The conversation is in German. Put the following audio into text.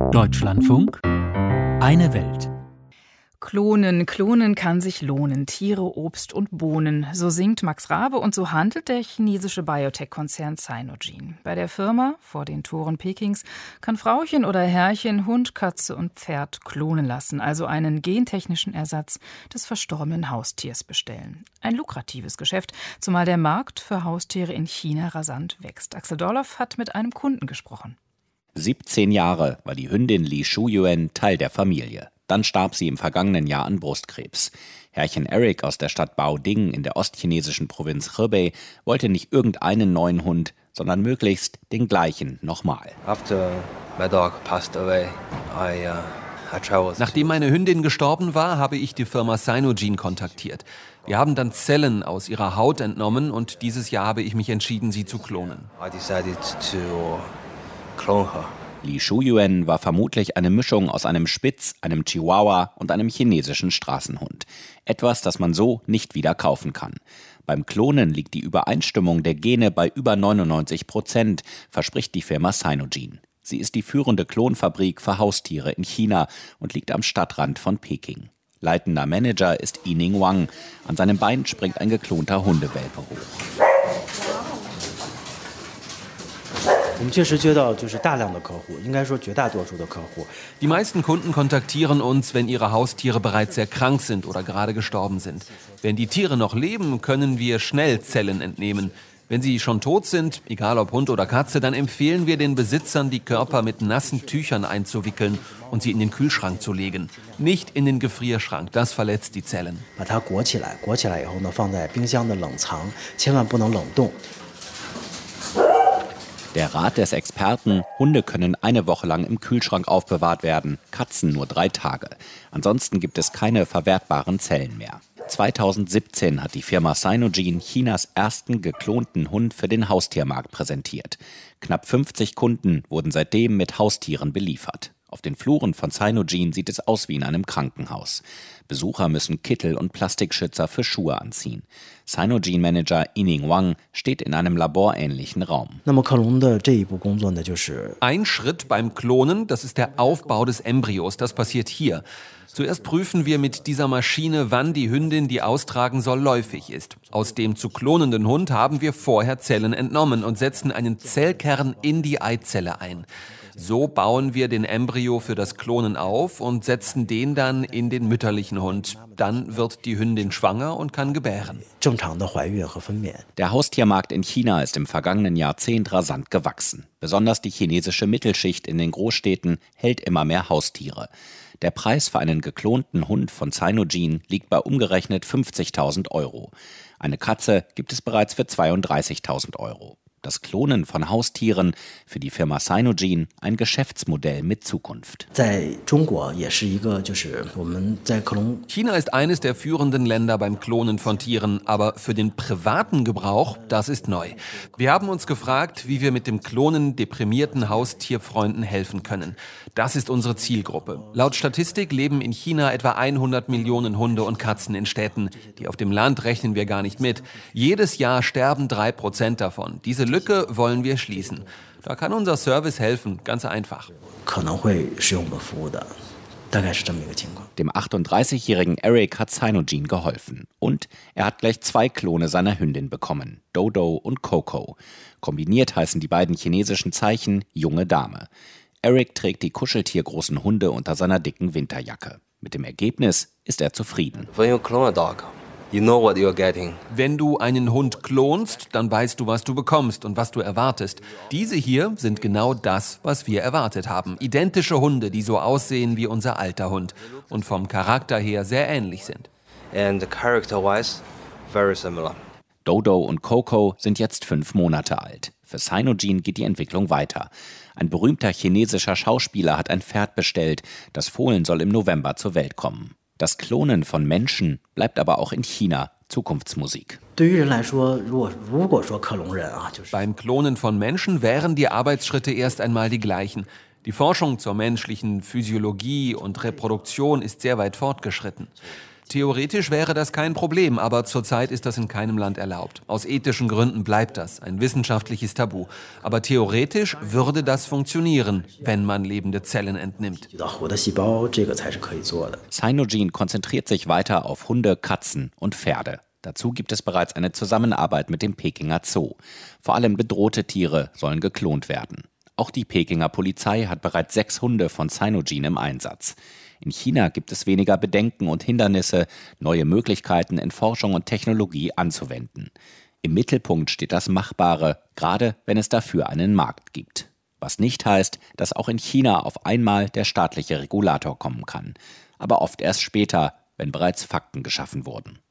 Deutschlandfunk. Eine Welt. Klonen kann sich lohnen. Tiere, Obst und Bohnen. So singt Max Rabe und so handelt der chinesische Biotech-Konzern Sinogene. Bei der Firma, vor den Toren Pekings, kann Frauchen oder Herrchen Hund, Katze und Pferd klonen lassen, also einen gentechnischen Ersatz des verstorbenen Haustiers bestellen. Ein lukratives Geschäft, zumal der Markt für Haustiere in China rasant wächst. Axel Dorloff hat mit einem Kunden gesprochen. 17 Jahre war die Hündin Li Shuyuan Teil der Familie. Dann starb sie im vergangenen Jahr an Brustkrebs. Herrchen Eric aus der Stadt Baoding in der ostchinesischen Provinz Hebei wollte nicht irgendeinen neuen Hund, sondern möglichst den gleichen nochmal. Nachdem meine Hündin gestorben war, habe ich die Firma Sinogene kontaktiert. Wir haben dann Zellen aus ihrer Haut entnommen und dieses Jahr habe ich mich entschieden, sie zu klonen. Li Shuyuan war vermutlich eine Mischung aus einem Spitz, einem Chihuahua und einem chinesischen Straßenhund. Etwas, das man so nicht wieder kaufen kann. Beim Klonen liegt die Übereinstimmung der Gene bei über 99%, verspricht die Firma Sinogene. Sie ist die führende Klonfabrik für Haustiere in China und liegt am Stadtrand von Peking. Leitender Manager ist Yining Wang. An seinem Bein springt ein geklonter Hundewelpe hoch. Die meisten Kunden kontaktieren uns, wenn ihre Haustiere bereits sehr krank sind oder gerade gestorben sind. Wenn die Tiere noch leben, können wir schnell Zellen entnehmen. Wenn sie schon tot sind, egal ob Hund oder Katze, dann empfehlen wir den Besitzern, die Körper mit nassen Tüchern einzuwickeln und sie in den Kühlschrank zu legen. Nicht in den Gefrierschrank, das verletzt die Zellen. Der Rat des Experten: Hunde können eine Woche lang im Kühlschrank aufbewahrt werden, Katzen nur 3 Tage. Ansonsten gibt es keine verwertbaren Zellen mehr. 2017 hat die Firma Sinogene Chinas ersten geklonten Hund für den Haustiermarkt präsentiert. Knapp 50 Kunden wurden seitdem mit Haustieren beliefert. Auf den Fluren von Sinogene sieht es aus wie in einem Krankenhaus. Besucher müssen Kittel und Plastikschützer für Schuhe anziehen. Sinogene-Manager Yining Wang steht in einem laborähnlichen Raum. Ein Schritt beim Klonen, das ist der Aufbau des Embryos. Das passiert hier. Zuerst prüfen wir mit dieser Maschine, wann die Hündin, die austragen soll, läufig ist. Aus dem zu klonenden Hund haben wir vorher Zellen entnommen und setzen einen Zellkern in die Eizelle ein. So bauen wir den Embryo für das Klonen auf und setzen den dann in den mütterlichen Hund. Dann wird die Hündin schwanger und kann gebären. Der Haustiermarkt in China ist im vergangenen Jahrzehnt rasant gewachsen. Besonders die chinesische Mittelschicht in den Großstädten hält immer mehr Haustiere. Der Preis für einen geklonten Hund von Sinogene liegt bei umgerechnet 50.000 €. Eine Katze gibt es bereits für 32.000 €. Das Klonen von Haustieren, für die Firma Sinogene ein Geschäftsmodell mit Zukunft. China ist eines der führenden Länder beim Klonen von Tieren, aber für den privaten Gebrauch, das ist neu. Wir haben uns gefragt, wie wir mit dem Klonen deprimierten Haustierfreunden helfen können. Das ist unsere Zielgruppe. Laut Statistik leben in China etwa 100 Millionen Hunde und Katzen in Städten. Die auf dem Land rechnen wir gar nicht mit. Jedes Jahr sterben 3% davon. Diese Lücke wollen wir schließen. Da kann unser Service helfen, ganz einfach. Dem 38-jährigen Eric hat Sinogene geholfen. Und er hat gleich 2 Klone seiner Hündin bekommen, Dodo und Coco. Kombiniert heißen die beiden chinesischen Zeichen junge Dame. Eric trägt die kuscheltiergroßen Hunde unter seiner dicken Winterjacke. Mit dem Ergebnis ist er zufrieden. Wenn du einen Hund klonst, dann weißt du, was du bekommst und was du erwartest. Diese hier sind genau das, was wir erwartet haben. Identische Hunde, die so aussehen wie unser alter Hund und vom Charakter her sehr ähnlich sind. Dodo und Coco sind jetzt 5 Monate alt. Für Sinogene geht die Entwicklung weiter. Ein berühmter chinesischer Schauspieler hat ein Pferd bestellt. Das Fohlen soll im November zur Welt kommen. Das Klonen von Menschen bleibt aber auch in China Zukunftsmusik. Beim Klonen von Menschen wären die Arbeitsschritte erst einmal die gleichen. Die Forschung zur menschlichen Physiologie und Reproduktion ist sehr weit fortgeschritten. Theoretisch wäre das kein Problem, aber zurzeit ist das in keinem Land erlaubt. Aus ethischen Gründen bleibt das ein wissenschaftliches Tabu. Aber theoretisch würde das funktionieren, wenn man lebende Zellen entnimmt. Cynogene konzentriert sich weiter auf Hunde, Katzen und Pferde. Dazu gibt es bereits eine Zusammenarbeit mit dem Pekinger Zoo. Vor allem bedrohte Tiere sollen geklont werden. Auch die Pekinger Polizei hat bereits 6 Hunde von Cynogene im Einsatz. In China gibt es weniger Bedenken und Hindernisse, neue Möglichkeiten in Forschung und Technologie anzuwenden. Im Mittelpunkt steht das Machbare, gerade wenn es dafür einen Markt gibt. Was nicht heißt, dass auch in China auf einmal der staatliche Regulator kommen kann. Aber oft erst später, wenn bereits Fakten geschaffen wurden.